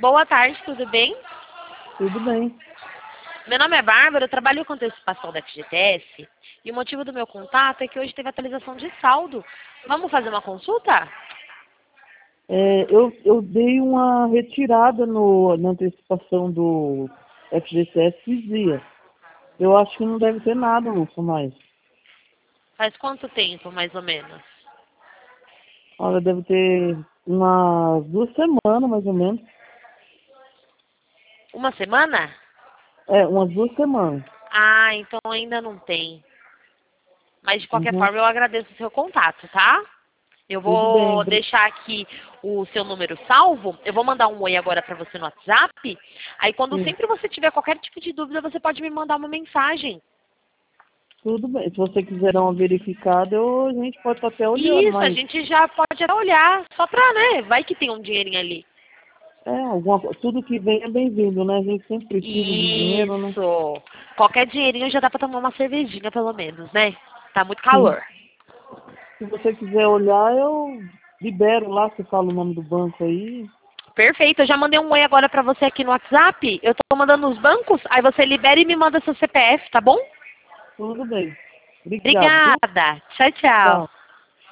Boa tarde, tudo bem? Tudo bem. Meu nome é Bárbara, eu trabalho com antecipação da FGTS e o motivo do meu contato é que hoje teve atualização de saldo. Vamos fazer uma consulta? Eu dei uma retirada na antecipação do FGTS esses dias. Eu acho que não deve ter nada, Lúcia, mais. Faz quanto tempo, mais ou menos? Olha, deve ter umas 2 semanas, mais ou menos. Uma semana? Umas 2 semanas. Ah, então ainda não tem. Mas de qualquer Uhum. forma eu agradeço o seu contato, tá? Eu Tudo bem. vou deixar aqui o seu número salvo. Eu vou mandar um oi agora para você no WhatsApp. Aí quando Sim. sempre você tiver qualquer tipo de dúvida, você pode me mandar uma mensagem. Tudo bem. Se você quiser dar uma verificada, a gente pode estar até olhando, Isso, a mas gente já pode até olhar, só pra, né? Vai que tem um dinheirinho ali. tudo que vem é bem-vindo, né? A gente sempre precisa de dinheiro, né? Isso. Qualquer dinheirinho já dá pra tomar uma cervejinha, pelo menos, né? Tá muito Sim. calor. Se você quiser olhar, eu libero lá, você fala o nome do banco aí. Perfeito, eu já mandei um oi agora pra você aqui no WhatsApp. Eu tô mandando nos bancos, aí você libera e me manda seu CPF, tá bom? Tudo bem. Obrigado, viu? Obrigada. Tchau, tchau. Tchau.